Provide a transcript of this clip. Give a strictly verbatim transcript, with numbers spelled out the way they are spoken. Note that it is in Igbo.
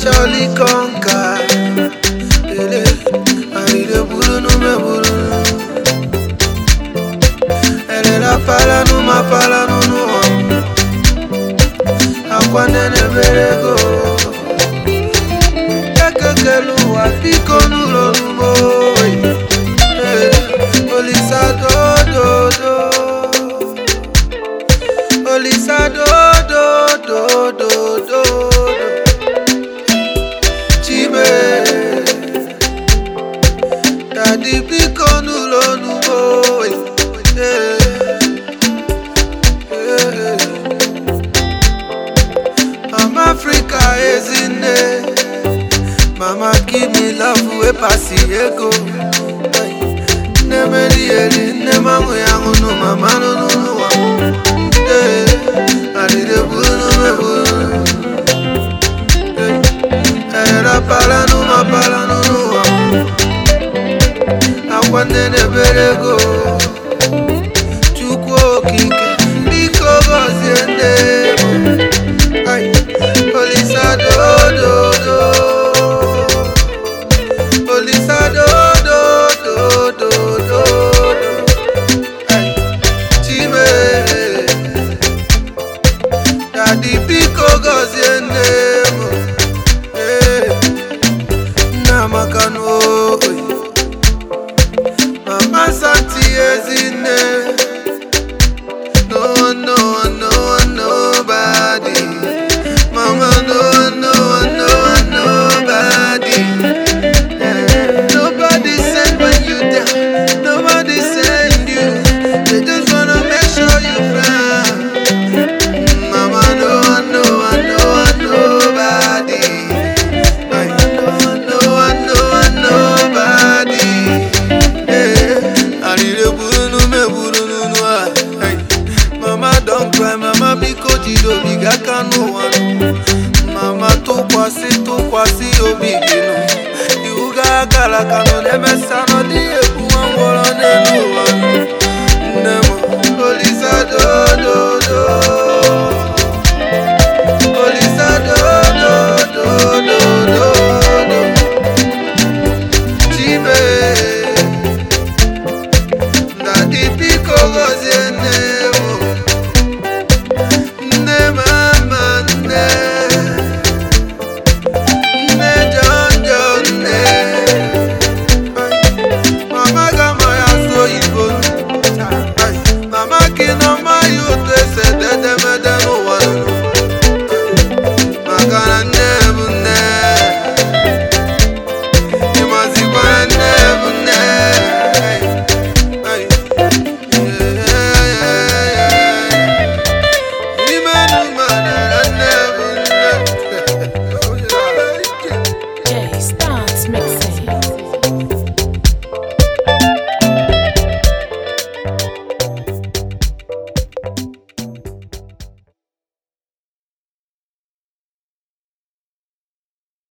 shall conquer. Ele, aride buru no me buru. Ele la pala no ma pala no no. Akwane ne berego. Ekekelu wa piko nulo numo. Olisa do do do. Olisa do do do do do. Chime. Daddy piko nulo numo. Mama Africa is in there. Mama give me love we pass ego. Never really, never we are no mama no no no. I did a bull no bull. Era pala no ma pala no no. I want to never go. Chukwo kike, biko goziende. Olisa do do do. Olisa do do do do do. Chime. Daddy piko goziende. Namakano. Mama Santi ezine. No no no nobody. Mama no no no nobody. Nobody send when you down. Nobody send you. They just wanna make sure you fine. Mama no no no nobody. No no no nobody. I need a buru me buru no. Mama don't cry, mama because you don't be got no one. Mama to kwasi to kwasi obigino. You got gala kano de mesa